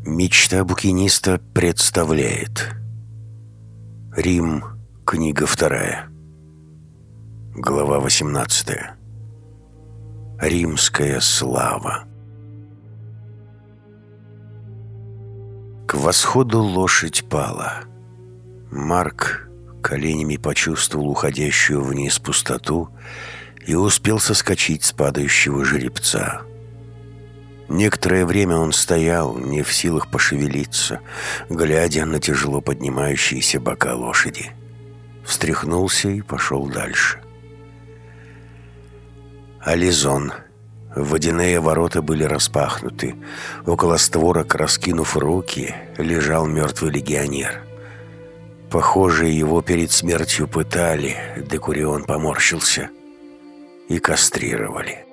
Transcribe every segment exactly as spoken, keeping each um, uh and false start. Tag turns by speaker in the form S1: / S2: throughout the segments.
S1: Мечта букиниста представляет. Рим, книга вторая. Глава восемнадцатая. Римская слава. К восходу лошадь пала. Марк коленями почувствовал уходящую вниз пустоту и успел соскочить с падающего жеребца. Некоторое время он стоял, не в силах пошевелиться, глядя на тяжело поднимающиеся бока лошади. Встряхнулся и пошел дальше. Ализон. Водяные ворота были распахнуты. Около створок, раскинув руки, лежал мертвый легионер. Похоже, его перед смертью пытали, Декурион поморщился, и кастрировали.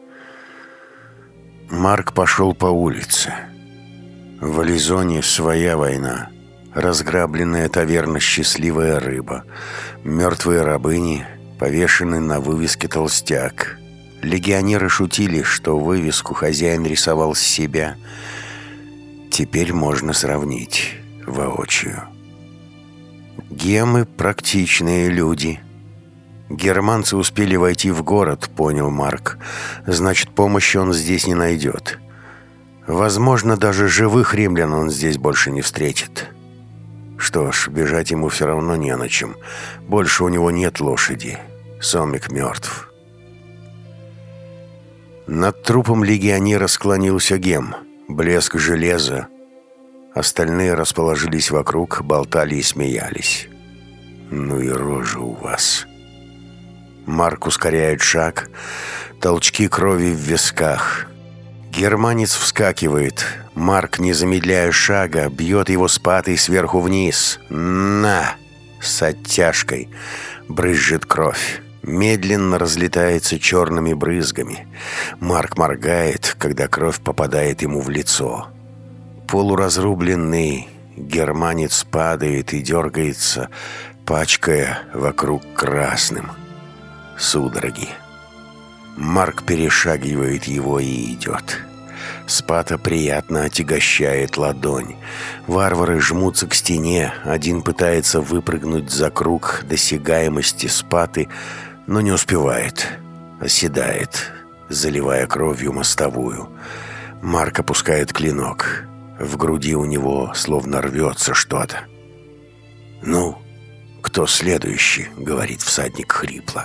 S1: Марк пошел по улице. В Ализоне своя война. Разграбленная таверна «Счастливая рыба». Мертвые рабыни, повешенный на вывеске толстяк. Легионеры шутили, что вывеску хозяин рисовал с себя. Теперь можно сравнить воочию. Гемы – практичные люди. Германцы успели войти в город, понял Марк. Значит, помощи он здесь не найдет. Возможно, даже живых римлян он здесь больше не встретит. Что ж, бежать ему все равно не на чем. Больше у него нет лошади. Сонмик мертв. Над трупом легионера склонился Гем. Блеск железа. Остальные расположились вокруг, болтали и смеялись. «Ну и рожа у вас». Марк ускоряет шаг, толчки крови в висках. Германец вскакивает. Марк, не замедляя шага, бьет его с пятой сверху вниз. «На!» С оттяжкой. Брызжет кровь. Медленно разлетается черными брызгами. Марк моргает, когда кровь попадает ему в лицо. Полуразрубленный германец падает и дергается, пачкая вокруг красным. Судороги. Марк перешагивает его и идет. Спата приятно отягощает ладонь. Варвары жмутся к стене. Один пытается выпрыгнуть за круг досягаемости Спаты, но не успевает. Оседает, заливая кровью мостовую. Марк опускает клинок. В груди у него словно рвется что-то. «Ну, кто следующий?» — говорит всадник хрипло.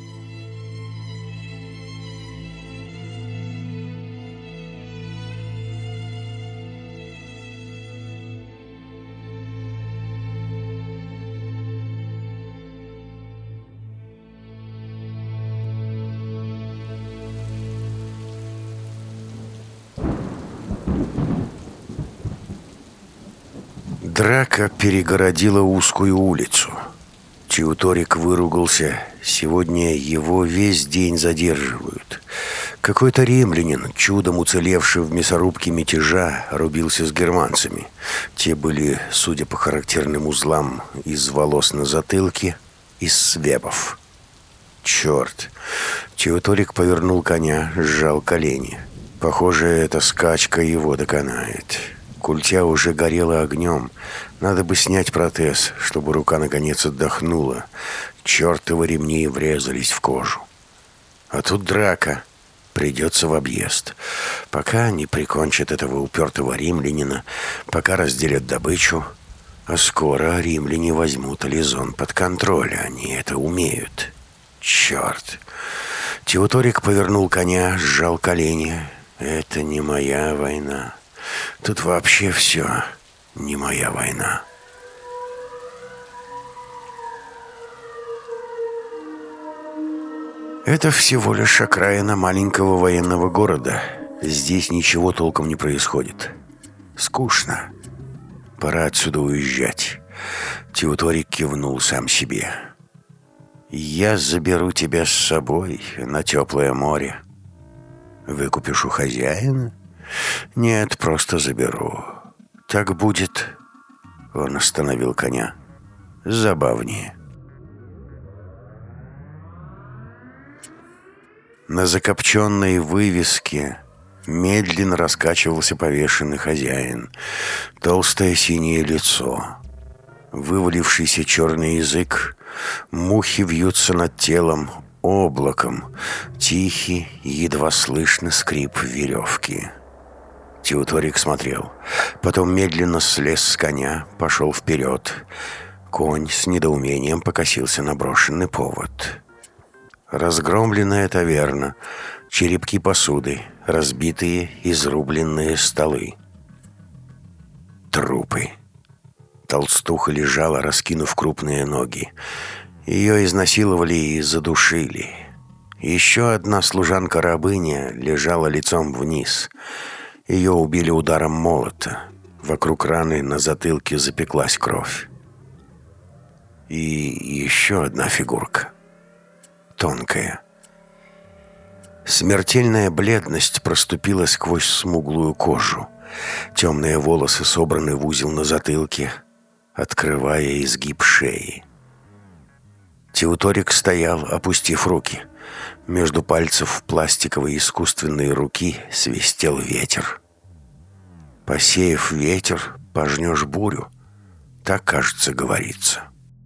S1: Драка перегородила узкую улицу. Теуторик выругался. Сегодня его весь день задерживают. Какой-то римлянин, чудом уцелевший в мясорубке мятежа, рубился с германцами. Те были, судя по характерным узлам из волос на затылке, из свебов. Черт! Теуторик повернул коня, сжал колени. Похоже, эта скачка его доконает. Культя уже горела огнем. Надо бы снять протез, чтобы рука наконец отдохнула. Чертовы ремни врезались в кожу. А тут драка. Придется в объезд. Пока не прикончат этого упертого римлянина, пока разделят добычу. А скоро римляне возьмут Ализон под контроль. Они это умеют. Черт. Теуторик повернул коня, сжал колени. Это не моя война. Тут вообще все не моя война. Это всего лишь окраина маленького военного города. Здесь ничего толком не происходит. Скучно. Пора отсюда уезжать. Теуторик кивнул сам себе. Я заберу тебя с собой на теплое море. Выкупишь у хозяина? Нет, просто заберу. Так будет. Он остановил коня. Забавнее. На закопченной вывеске Медленно раскачивался повешенный хозяин. Толстое синее лицо, вывалившийся черный язык, мухи вьются над телом облаком, тихий, едва слышный скрип веревки. Теуторик смотрел, потом медленно слез с коня, пошел вперед. Конь с недоумением покосился на брошенный повод. Разгромленная таверна, черепки посуды, разбитые, изрубленные столы. Трупы. Толстуха лежала, раскинув крупные ноги. Ее изнасиловали и задушили. Еще одна служанка-рабыня лежала лицом вниз. Ее убили ударом молота. Вокруг раны на затылке запеклась кровь. И еще одна фигурка. Тонкая. Смертельная бледность проступила сквозь смуглую кожу. Темные волосы собраны в узел на затылке, открывая изгиб шеи. Теуторик стоял, опустив руки. Между пальцев пластиковой искусственной руки свистел ветер. «Посеяв ветер, пожнешь бурю», так, кажется, говорится.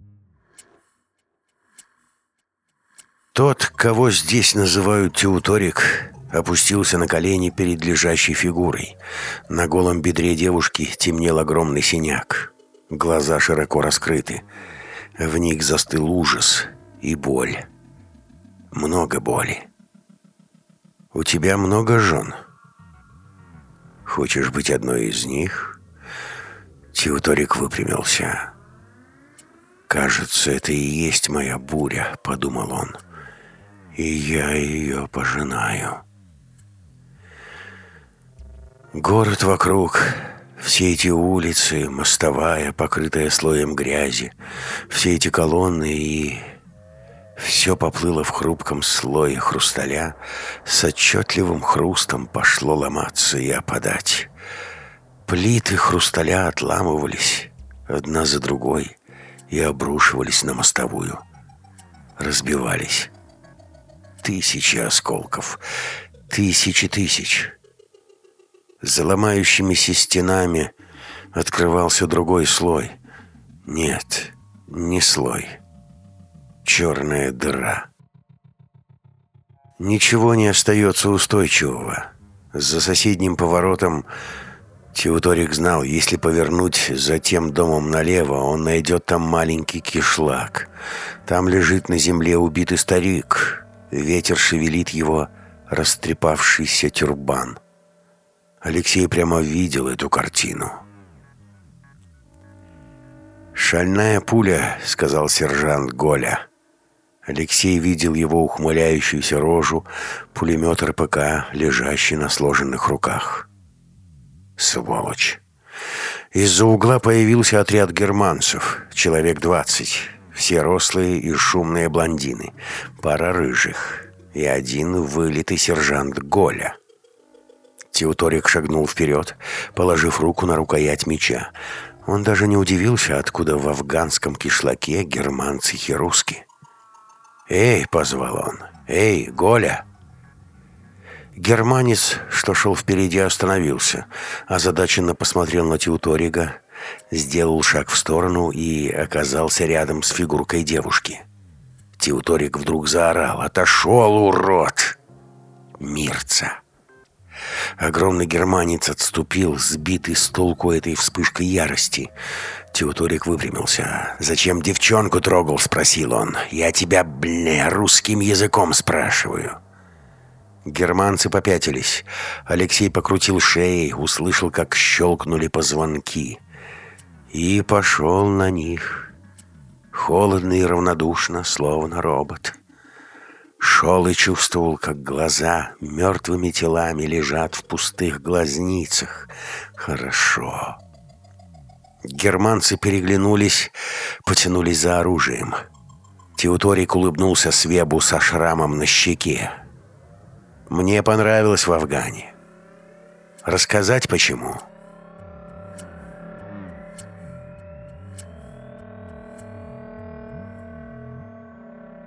S1: Тот, кого здесь называют Теуторик, опустился на колени перед лежащей фигурой. На голом бедре девушки темнел огромный синяк. Глаза широко раскрыты. В них застыл ужас и боль. Много боли. «У тебя много жен. Хочешь быть одной из них?» Теуторик выпрямился. «Кажется, это и есть моя буря», — подумал он. «И я ее пожинаю». Город вокруг, все эти улицы, мостовая, покрытая слоем грязи, все эти колонны и... Все поплыло в хрупком слое хрусталя, с отчетливым хрустом пошло ломаться и опадать. Плиты хрусталя отламывались одна за другой и обрушивались на мостовую. Разбивались. Тысячи осколков, тысячи тысяч. За ломающимися стенами открывался другой слой. Нет, не слой. Черная дыра. Ничего не остается устойчивого. За соседним поворотом Теуторик знал, если повернуть за тем домом налево, он найдет там маленький кишлак. Там лежит на земле убитый старик. Ветер шевелит его растрепавшийся тюрбан. Алексей прямо видел эту картину. «Шальная пуля», — сказал сержант Голя. Алексей видел его ухмыляющуюся рожу, пулемет эр пэ ка, лежащий на сложенных руках. Сволочь. Из-за угла появился отряд германцев, человек двадцать. Все рослые и шумные блондины, пара рыжих и один вылитый сержант Голя. Теуторик шагнул вперед, положив руку на рукоять меча. Он даже не удивился, откуда в афганском кишлаке германцы и русские. «Эй!» — позвал он. «Эй, Голя!» Германец, что шел впереди, остановился, озадаченно посмотрел на Теуторика, сделал шаг в сторону и оказался рядом с фигуркой девушки. Теуторик вдруг заорал: «Отошел, урод!» Мирца. Огромный германец отступил, сбитый с толку этой вспышкой ярости. Теуторик выпрямился. «Зачем девчонку трогал?» — спросил он. «Я тебя, бля, русским языком спрашиваю». Германцы попятились. Алексей покрутил шеей, услышал, как щелкнули позвонки. И пошел на них. Холодно и равнодушно, словно робот. Шел и чувствовал, как глаза мертвыми телами лежат в пустых глазницах. Хорошо. Германцы переглянулись, потянулись за оружием. Теуторик улыбнулся Свебу со шрамом на щеке. «Мне понравилось в Афгане. Рассказать, почему?»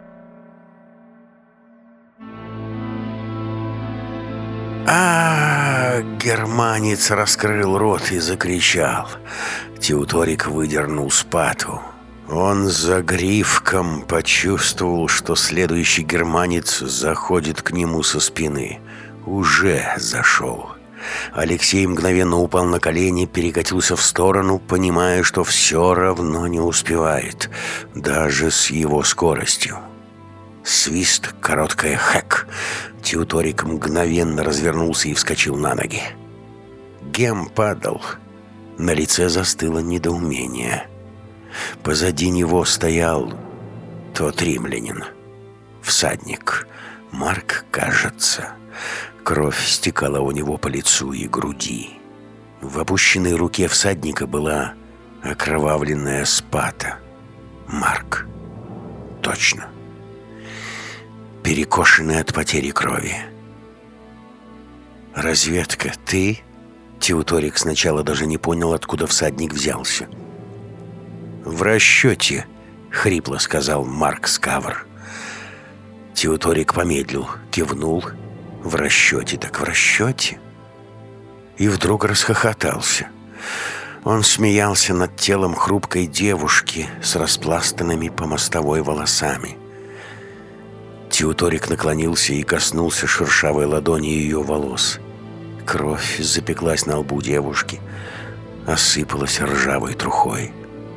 S1: А, как германец раскрыл рот и закричал. Теуторик выдернул спату. Он за гривком почувствовал, что следующий германец заходит к нему со спины. Уже зашел. Алексей мгновенно упал на колени, перекатился в сторону, понимая, что все равно не успевает, даже с его скоростью. Свист, короткое хэк. Теуторик мгновенно развернулся и вскочил на ноги. Гем падал. На лице застыло недоумение. Позади него стоял тот римлянин. Всадник. Марк, кажется. Кровь стекала у него по лицу и груди. В опущенной руке всадника была окровавленная спата. Марк. Точно. Перекошенный от потери крови. «Разведка, ты?» Теуторик сначала даже не понял, откуда всадник взялся. «В расчете», — хрипло сказал Марк Скавр. Теуторик помедлил, кивнул. «В расчете, так в расчете». И вдруг расхохотался. Он смеялся над телом хрупкой девушки с распластанными по мостовой волосами. Теуторик наклонился и коснулся шершавой ладони ее волос. Кровь запеклась на лбу девушки, осыпалась ржавой трухой.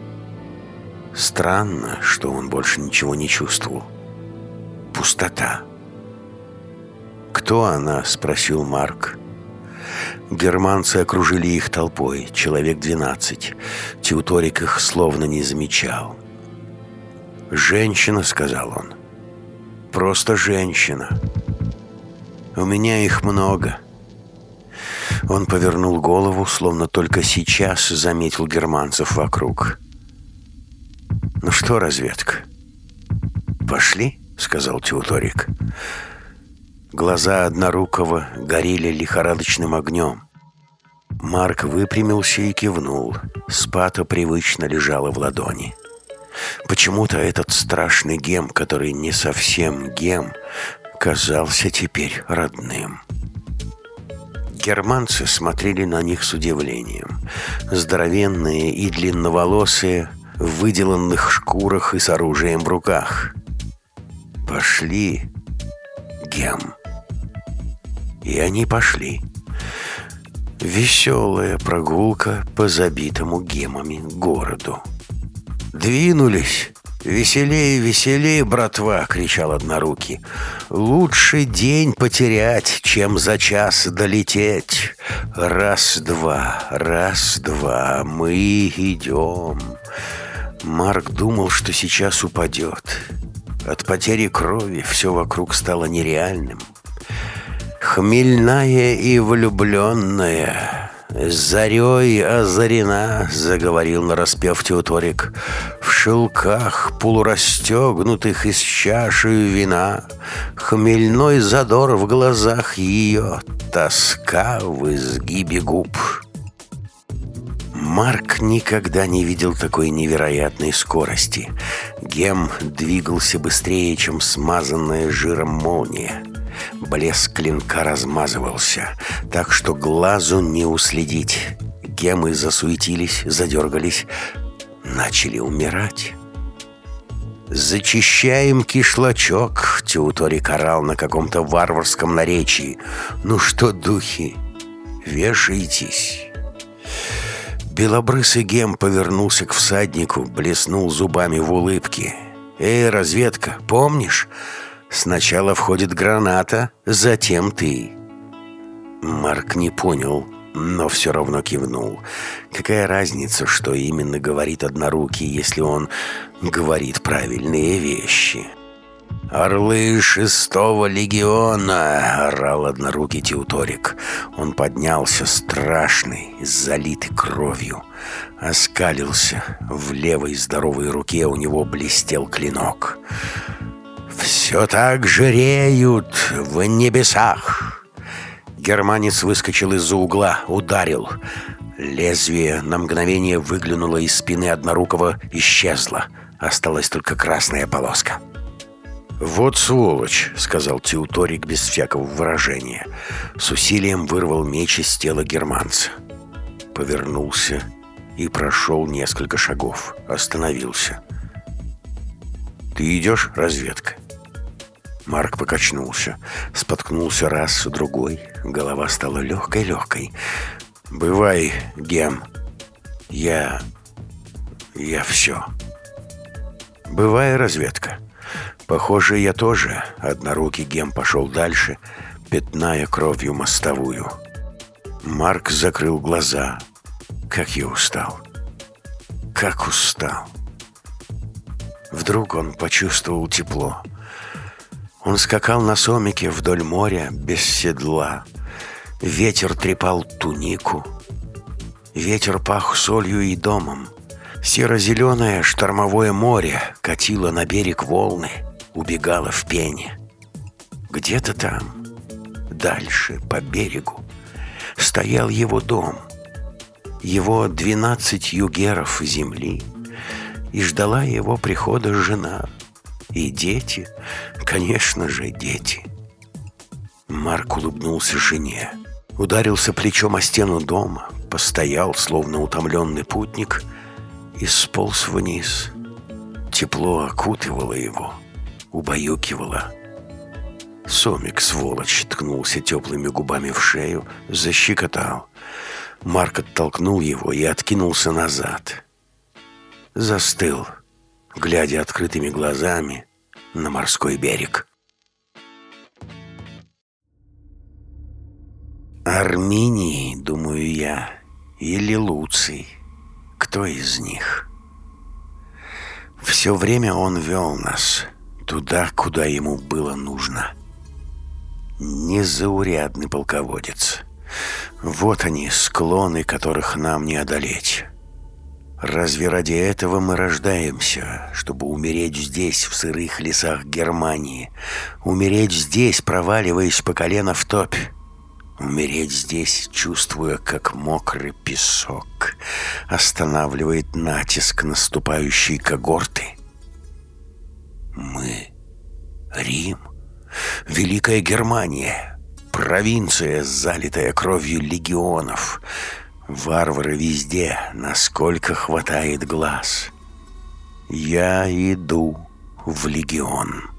S1: Странно, что он больше ничего не чувствовал. Пустота. «Кто она?» — спросил Марк. Германцы окружили их толпой, человек двенадцать. Теуторик их словно не замечал. «Женщина», — сказал он. «Просто женщина. У меня их много». Он повернул голову, словно только сейчас заметил германцев вокруг. «Ну что, разведка?» «Пошли», — сказал Теуторик. Глаза Однорукого горели лихорадочным огнем. Марк выпрямился и кивнул. Спата привычно лежала в ладони. Почему-то этот страшный гем, который не совсем гем, казался теперь родным. Германцы смотрели на них с удивлением. Здоровенные и длинноволосые, в выделанных шкурах и с оружием в руках. «Пошли, гем». И они пошли. Веселая прогулка по забитому гемами городу. «Двинулись! Веселее, веселее, братва!» — кричал Однорукий. «Лучше день потерять, чем за час долететь. Раз-два, раз-два, мы идем». Марк думал, что сейчас упадет. От потери крови все вокруг стало нереальным. «Хмельная и влюбленная, зарей озарена», — заговорил нараспев Теуторик, «в шелках полурастегнутых из чаши вина, хмельной задор в глазах ее, тоска в изгибе губ». Марк никогда не видел такой невероятной скорости. Гем двигался быстрее, чем смазанная жиром молния. Блеск клинка размазывался, так что глазу не уследить. Гемы засуетились, задергались, начали умирать. «Зачищаем кишлачок», — Теуторик орал на каком-то варварском наречии. «Ну что, духи, вешайтесь». Белобрысый гем повернулся к всаднику, блеснул зубами в улыбке. «Эй, разведка, помнишь? Сначала входит граната, затем ты». Марк не понял, но все равно кивнул. Какая разница, что именно говорит Однорукий, если он говорит правильные вещи? «Орлы шестого легиона!» — орал Однорукий Теуторик. Он поднялся страшный, залитый кровью. Оскалился. В левой здоровой руке у него блестел клинок. «Все так жреют в небесах!» Германец выскочил из-за угла, ударил. Лезвие на мгновение выглянуло из спины Однорукого, исчезло. Осталась только красная полоска. «Вот сволочь», — сказал Теуторик без всякого выражения. С усилием вырвал меч из тела германца. Повернулся и прошел несколько шагов. Остановился. «Ты идешь, разведка?» Марк покачнулся. Споткнулся раз, другой. Голова стала легкой-легкой. «Бывай, Гем. Я... я все». «Бывай, разведка». Похоже, я тоже. Однорукий Гем пошел дальше, пятная кровью мостовую. Марк закрыл глаза. Как я устал. Как устал. Вдруг он почувствовал тепло. Он скакал на сомике вдоль моря без седла. Ветер трепал тунику. Ветер пах солью и домом. Серо-зеленое штормовое море катило на берег волны, убегало в пене. Где-то там, дальше, по берегу, стоял его дом, его двенадцать югеров земли, и ждала его прихода жена. И дети, конечно же, дети. Марк улыбнулся жене, ударился плечом о стену дома, постоял, словно утомленный путник, и сполз вниз. Тепло окутывало его, убаюкивало. Сомик, сволочь, ткнулся теплыми губами в шею, защекотал. Марк оттолкнул его и откинулся назад. Застыл, глядя открытыми глазами на морской берег. Арминий, думаю я, или Луций. Кто из них? Все время он вел нас туда, куда ему было нужно. Незаурядный полководец. Вот они, склоны, которых нам не одолеть. Разве ради этого мы рождаемся, чтобы умереть здесь, в сырых лесах Германии? Умереть здесь, проваливаясь по колено в топь? Умереть здесь, чувствуя, как мокрый песок останавливает натиск наступающей когорты? Мы — Рим, Великая Германия, провинция, залитая кровью легионов. Варвары везде, насколько хватает глаз. Я иду в легион.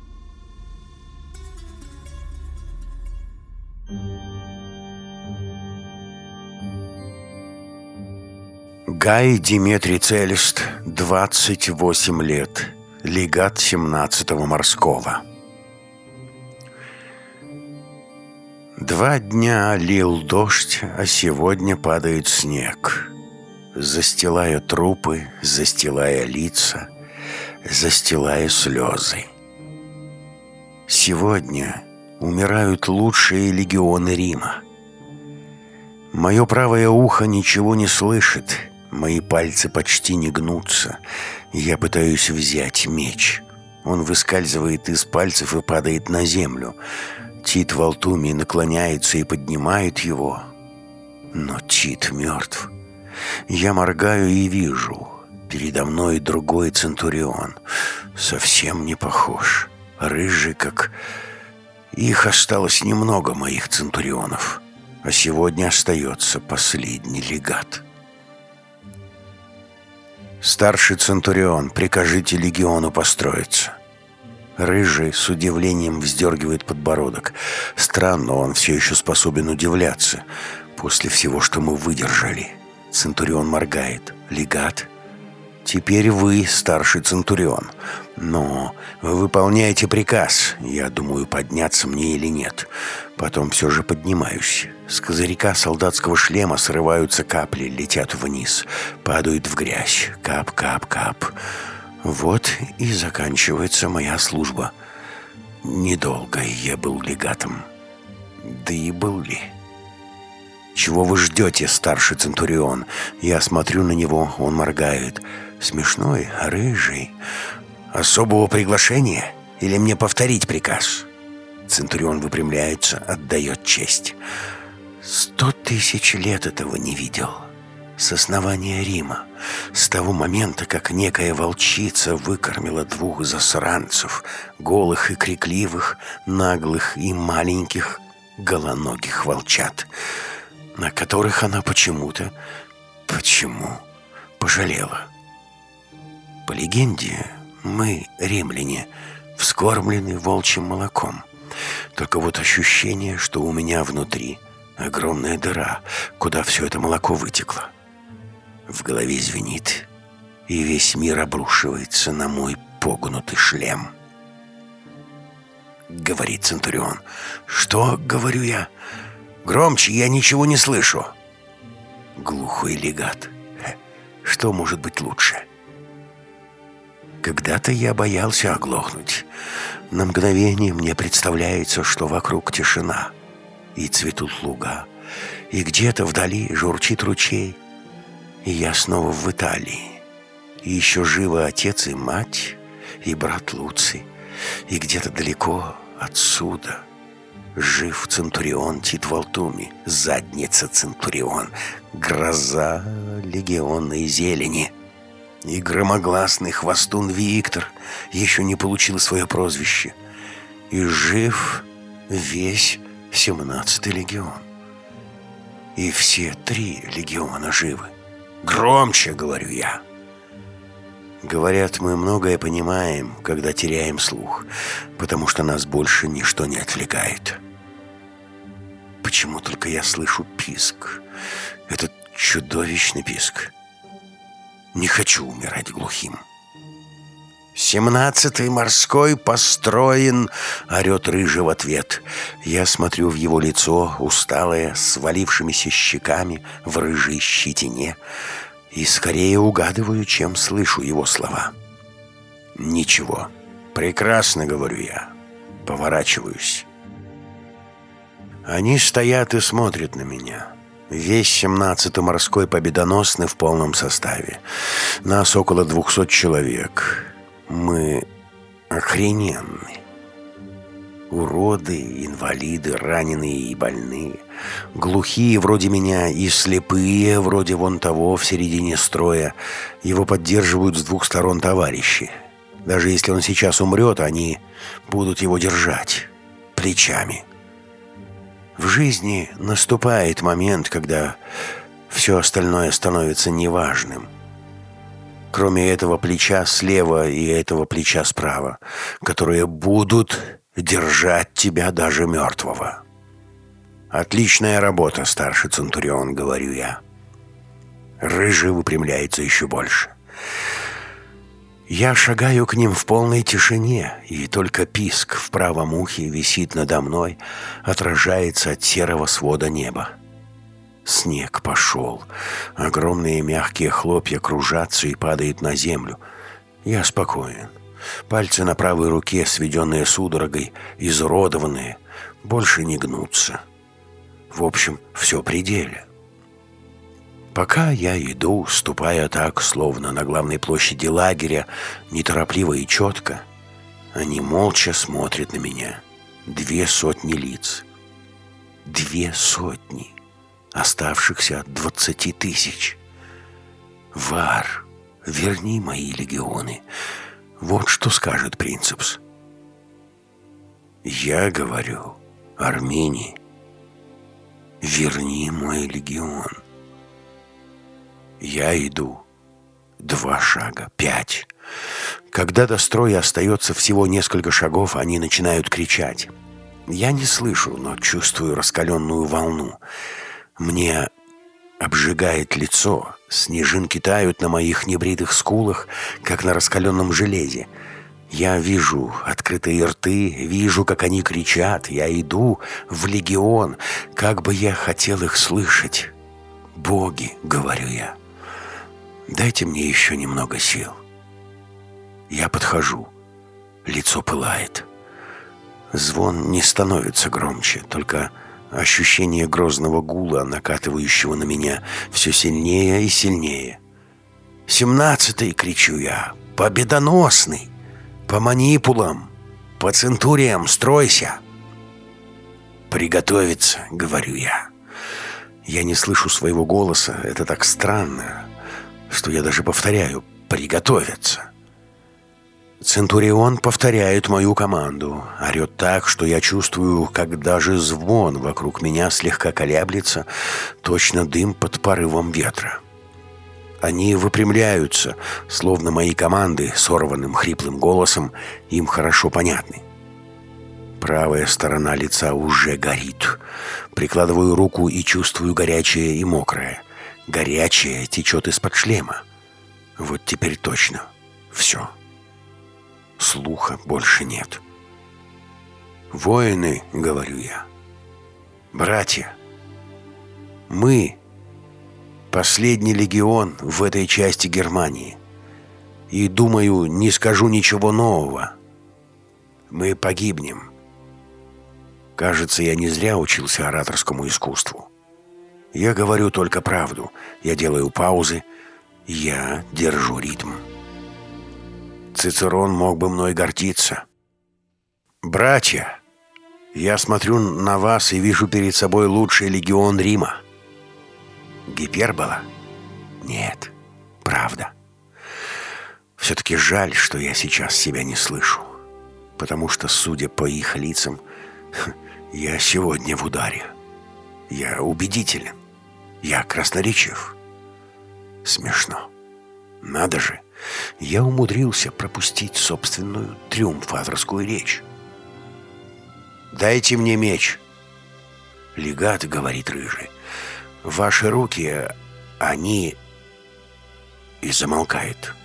S1: Гай Диметрий Целест, двадцать восемь лет, легат семнадцатого морского. Два дня лил дождь, а сегодня падает снег, застилая трупы, застилая лица, застилая слезы. Сегодня умирают лучшие легионы Рима. Мое правое ухо ничего не слышит, мои пальцы почти не гнутся. Я пытаюсь взять меч. Он выскальзывает из пальцев и падает на землю. Тит Валтумий наклоняется и поднимает его. Но Тит мертв. Я моргаю и вижу. Передо мной другой центурион. Совсем не похож. Рыжий, как... Их осталось немного, моих центурионов. А сегодня остается последний легат. Старший центурион, прикажите легиону построиться. Рыжий с удивлением вздергивает подбородок. Странно, он все еще способен удивляться после всего, что мы выдержали. Центурион моргает. Легат? Теперь вы старший центурион. Но вы выполняете приказ. Я думаю, подняться мне или нет. Потом все же поднимаюсь. С козырька солдатского шлема срываются капли, летят вниз. Падают в грязь. Кап, кап, кап. Вот и заканчивается моя служба. Недолго я был легатом. Да и был ли? Чего вы ждете, старший центурион? Я смотрю на него, он моргает. Смешной, рыжий. Особого приглашения? Или мне повторить приказ? Центурион выпрямляется, отдает честь. Сто тысяч лет этого не видел. с основания Рима, с того момента, как некая волчица выкормила двух засранцев, голых и крикливых, наглых и маленьких, голоногих волчат, на которых она почему-то, почему, пожалела. По легенде, мы, римляне, вскормлены волчьим молоком. Только вот ощущение, что у меня внутри огромная дыра, куда все это молоко вытекло. В голове звенит, и весь мир обрушивается на мой погнутый шлем. Говорит Центурион. «Что?» — говорю я. «Громче, я ничего не слышу». Глухой легат. Что может быть лучше? Когда-то я боялся оглохнуть. На мгновение мне представляется, что вокруг тишина, и цветут луга, и где-то вдали журчит ручей, и я снова в Италии, и еще живы отец и мать, и брат Луций, и где-то далеко отсюда жив Центурион Тит Валтуми, задница Центурион, гроза легионной зелени. И громогласный хвостун Виктор еще не получил свое прозвище. И жив весь семнадцатый легион. И все три легиона живы. «Громче!» — говорю я. Говорят, мы многое понимаем, когда теряем слух, потому что нас больше ничто не отвлекает. Почему только я слышу писк? Этот чудовищный писк. Не хочу умирать глухим. «Семнадцатый морской построен!» — орет Рыжий в ответ. Я смотрю в его лицо, усталое, с свалившимися щеками, в рыжей щетине, и скорее угадываю, чем слышу его слова. «Ничего. Прекрасно, — говорю я. Поворачиваюсь. Они стоят и смотрят на меня. Весь семнадцатый морской победоносный в полном составе. Нас около двухсот человек. Мы охрененны. Уроды, инвалиды, раненые и больные. Глухие вроде меня и слепые вроде вон того в середине строя. Его поддерживают с двух сторон товарищи. Даже если он сейчас умрет, они будут его держать плечами. В жизни наступает момент, когда все остальное становится неважным. Кроме этого плеча слева и этого плеча справа, которые будут держать тебя даже мертвого. «Отличная работа, старший Центурион», — говорю я. Рыжий выпрямляется еще больше. Я шагаю к ним в полной тишине, и только писк в правом ухе висит надо мной, отражается от серого свода неба. Снег пошел. Огромные мягкие хлопья кружатся и падают на землю. Я спокоен. Пальцы на правой руке, сведенные судорогой, изуродованные, больше не гнутся. В общем, все при деле. Пока я иду, ступая так, словно на главной площади лагеря, неторопливо и четко, они молча смотрят на меня. Две сотни лиц. Две сотни. Оставшихся от двадцати тысяч. Вар, верни мои легионы. Вот что скажет принцепс. Я говорю, Армении, верни мой легион. Я иду. Два шага, пять. Когда до строя остается всего несколько шагов, они начинают кричать. Я не слышу, но чувствую раскаленную волну. Мне обжигает лицо. Снежинки тают на моих небритых скулах, как на раскаленном железе. Я вижу открытые рты, вижу, как они кричат. Я иду в легион, как бы я хотел их слышать. «Боги», — говорю я, — «дайте мне еще немного сил». Я подхожу. Лицо пылает. Звон не становится громче, только ощущение грозного гула, накатывающего на меня все сильнее и сильнее. «Семнадцатый!» — кричу я. «Победоносный! По манипулам! По центуриям стройся!» «Приготовиться!» — говорю я. Я не слышу своего голоса. Это так странно, что я даже повторяю «приготовиться». Центурион повторяет мою команду, орет так, что я чувствую, как даже звон вокруг меня слегка колеблется, точно дым под порывом ветра. Они выпрямляются, словно мои команды сорванным хриплым голосом им хорошо понятны. Правая сторона лица уже горит. Прикладываю руку и чувствую горячее и мокрое. Горячее течет из-под шлема. Вот теперь точно. Все. Слуха больше нет. «Воины», — говорю я, — «братья, мы — последний легион в этой части Германии. И, думаю, не скажу ничего нового. Мы погибнем». Кажется, я не зря учился ораторскому искусству. Я говорю только правду. Я делаю паузы. Я держу ритм. Цицерон мог бы мной гордиться. «Братья, я смотрю на вас и вижу перед собой лучший легион Рима». Гипербола? Нет, правда. Все-таки жаль, что я сейчас себя не слышу. Потому что, судя по их лицам, я сегодня в ударе. Я убедителен. Я красноречив. Смешно. Надо же. Я умудрился пропустить собственную триумфаторскую речь. «Дайте мне меч!» «Легат, — говорит Рыжий, — ваши руки, они...» И замолкает.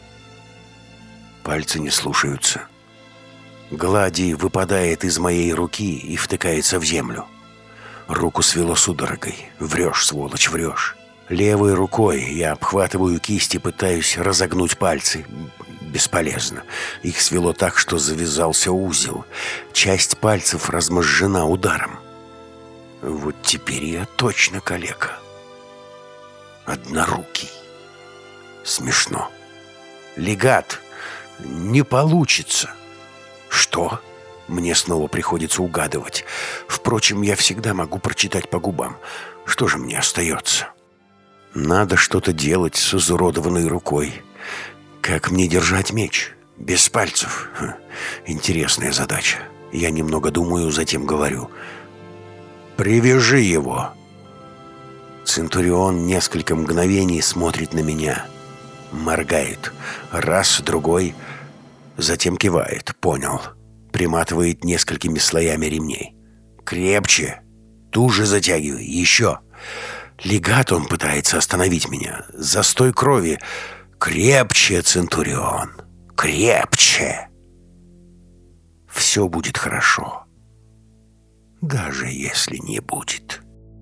S1: Пальцы не слушаются. Гладий выпадает из моей руки и втыкается в землю. Руку свело судорогой. «Врешь, сволочь, врешь!» Левой рукой я обхватываю кисть и пытаюсь разогнуть пальцы. Бесполезно. Их свело так, что завязался узел. Часть пальцев размозжена ударом. Вот теперь я точно калека. Однорукий. Смешно. «Легат, не получится». «Что?» Мне снова приходится угадывать. Впрочем, я всегда могу прочитать по губам. Что же мне остается? Надо что-то делать с изуродованной рукой. Как мне держать меч? Без пальцев? Хм, интересная задача. Я немного думаю, затем говорю. «Привяжи его!» Центурион несколько мгновений смотрит на меня. Моргает. Раз, другой. Затем кивает. Понял. Приматывает несколькими слоями ремней. «Крепче! Туже затягивай! Еще!» Легат он пытается остановить меня. Застой крови. «Крепче, Центурион! Крепче!» Все будет хорошо. Даже если не будет.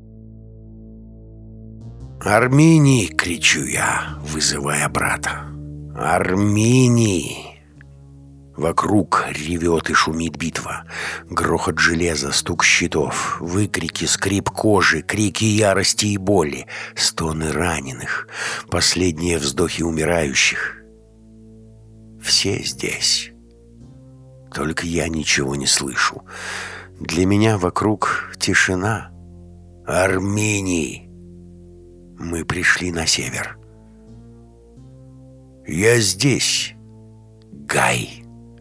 S1: «Арминий!» — кричу я, вызывая брата. «Арминий!» Вокруг ревет и шумит битва. Грохот железа, стук щитов, выкрики, скрип кожи, крики ярости и боли, стоны раненых, последние вздохи умирающих. Все здесь. Только я ничего не слышу. Для меня вокруг тишина. «Арминий!» Мы пришли на север. «Я здесь, Гай!»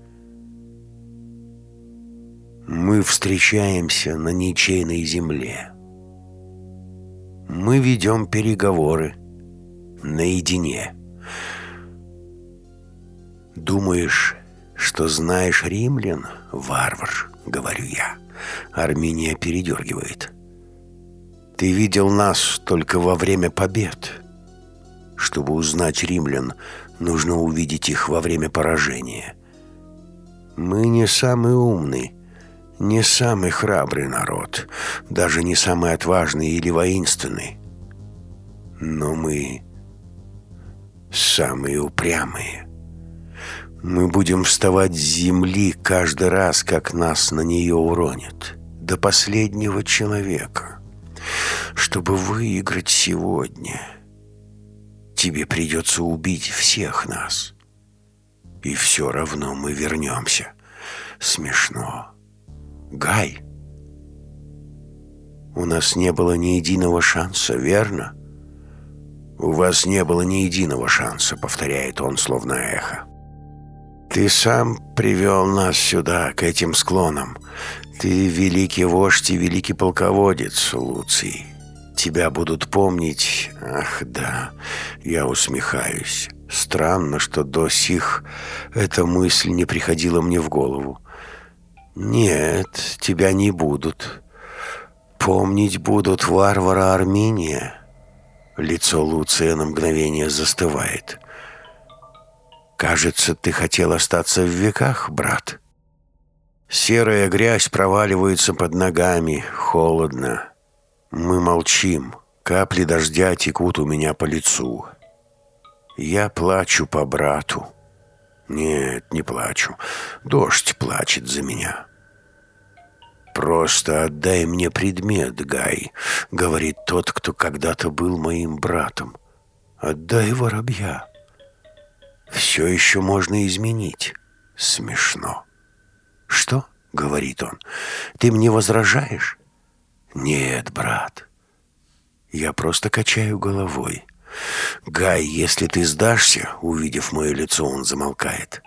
S1: Мы встречаемся на ничейной земле. Мы ведем переговоры наедине. «Думаешь, что знаешь римлян, варвар?» — говорю я. Арминия передергивает. «Ты видел нас только во время побед. Чтобы узнать римлян, нужно увидеть их во время поражения. Мы не самый умный, не самый храбрый народ, даже не самый отважный или воинственный. Но мы самые упрямые. Мы будем вставать с земли каждый раз, как нас на нее уронят, до последнего человека. Чтобы выиграть сегодня, тебе придется убить всех нас. И все равно мы вернемся. Смешно. Гай, у нас нас не было ни единого шанса, верно?» «У вас не было ни единого шанса», — повторяет он, словно эхо. «Ты сам привел нас сюда, к этим склонам. Ты великий вождь и великий полководец, Луций. Тебя будут помнить...» Ах, да, я усмехаюсь. Странно, что до сих эта мысль не приходила мне в голову. «Нет, тебя не будут. Помнить будут варвара Арминия». Лицо Луция на мгновение застывает. «Кажется, ты хотел остаться в веках, брат». Серая грязь проваливается под ногами, холодно. Мы молчим. Капли дождя текут у меня по лицу. Я плачу по брату. Нет, не плачу. Дождь плачет за меня. «Просто отдай мне предмет, Гай», — говорит тот, кто когда-то был моим братом. «Отдай воробья. Все еще можно изменить». Смешно. «Что?» — говорит он. «Ты мне возражаешь?» «Нет, брат». Я просто качаю головой. «Гай, если ты сдашься», — увидев мое лицо, он замолкает.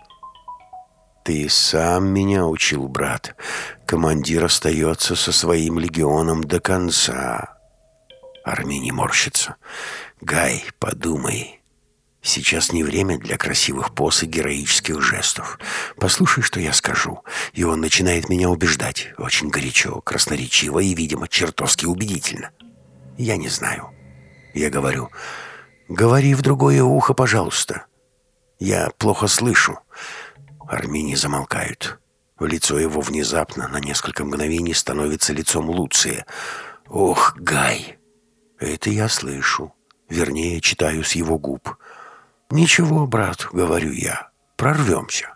S1: «Ты сам меня учил, брат. Командир остается со своим легионом до конца». Арминий морщится. «Гай, подумай. Сейчас не время для красивых поз и героических жестов. Послушай, что я скажу». И он начинает меня убеждать. Очень горячо, красноречиво и, видимо, чертовски убедительно. Я не знаю. Я говорю: «Говори в другое ухо, пожалуйста. Я плохо слышу». Армини замолкают. Лицо его внезапно на несколько мгновений становится лицом Луция. «Ох, Гай!» Это я слышу. Вернее, читаю с его губ. «Ничего, брат», — говорю я, — «прорвемся».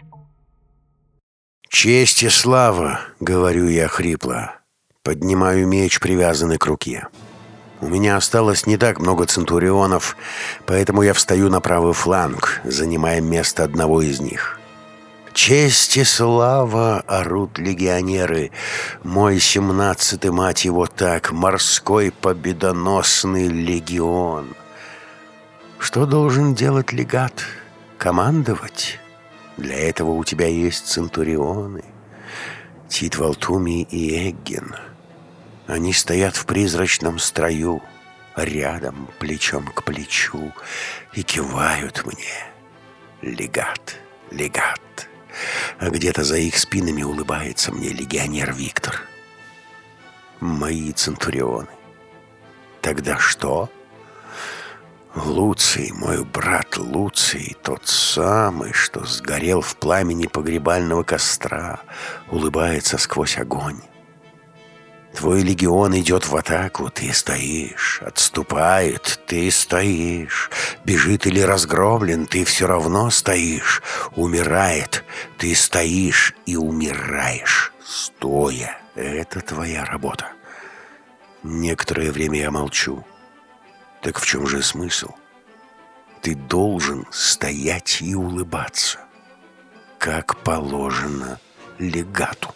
S1: «Честь и слава», — говорю я хрипло. Поднимаю меч, привязанный к руке. У меня осталось не так много центурионов, поэтому я встаю на правый фланг, занимая место одного из них. «Честь и слава!» — орут легионеры. Мой семнадцатый, мать его так, морской победоносный легион. Что должен делать легат? Командовать? Для этого у тебя есть центурионы. Тит Валтумий и Эгген. Они стоят в призрачном строю, рядом, плечом к плечу, и кивают мне. Легат, легат. А где-то за их спинами улыбается мне легионер Виктор. Мои центурионы. Тогда что? Луций, мой брат Луций, тот самый, что сгорел в пламени погребального костра, улыбается сквозь огонь. Твой легион идет в атаку, ты стоишь, отступает, ты стоишь, бежит или разгромлен, ты все равно стоишь, умирает, ты стоишь и умираешь, стоя. Это твоя работа. Некоторое время я молчу. Так в чем же смысл? Ты должен стоять и улыбаться, как положено легату.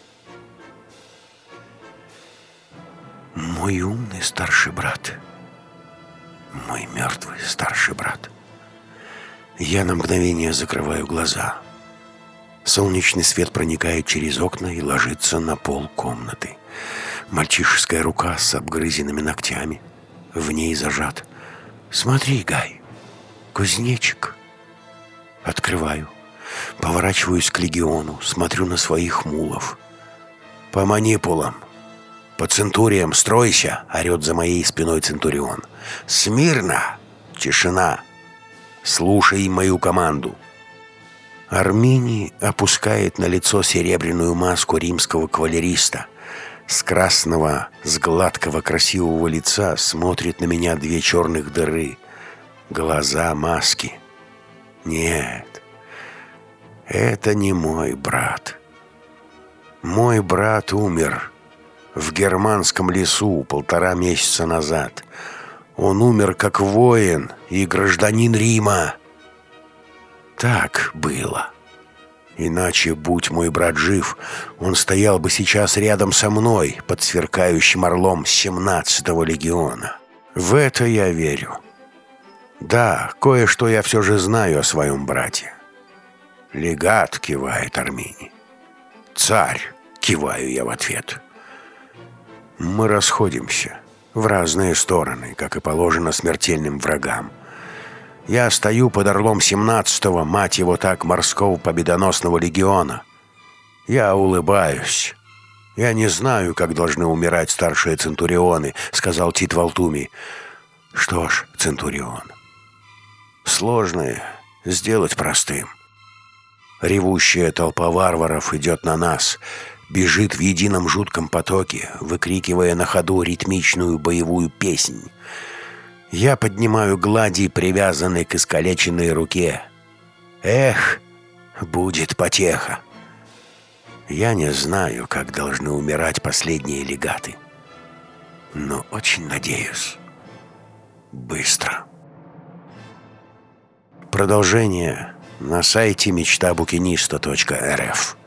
S1: Мой умный старший брат. Мой мертвый старший брат. Я на мгновение закрываю глаза. Солнечный свет проникает через окна и ложится на пол комнаты. Мальчишеская рука с обгрызенными ногтями. В ней зажат. «Смотри, Гай, кузнечик». Открываю. Поворачиваюсь к легиону. Смотрю на своих мулов. «По манипулам. «По центуриям стройся!» — орет за моей спиной центурион. «Смирно! Тишина! Слушай мою команду!» Арминий опускает на лицо серебряную маску римского кавалериста. С красного, с гладкого красивого лица смотрит на меня две черных дыры. Глаза маски. Нет, это не мой брат. Мой брат умер в германском лесу полтора месяца назад. Он умер как воин и гражданин Рима. Так было. Иначе, будь мой брат жив, он стоял бы сейчас рядом со мной, под сверкающим орлом семнадцатого легиона. В это я верю. Да, кое-что я все же знаю о своем брате. «Легат», — кивает Армини. «Царь», — киваю я в ответ. Мы расходимся в разные стороны, как и положено смертельным врагам. Я стою под орлом семнадцатого, мать его так, морского победоносного легиона. Я улыбаюсь. «Я не знаю, как должны умирать старшие центурионы», — сказал Тит Валтумий. «Что ж, центурион, сложное сделать простым». Ревущая толпа варваров идет на нас, бежит в едином жутком потоке, выкрикивая на ходу ритмичную боевую песнь. Я поднимаю глади, привязанной к искалеченной руке. Эх, будет потеха. Я не знаю, как должны умирать последние легаты, но очень надеюсь. Быстро. Продолжение на сайте мечта букиниста точка эр эф.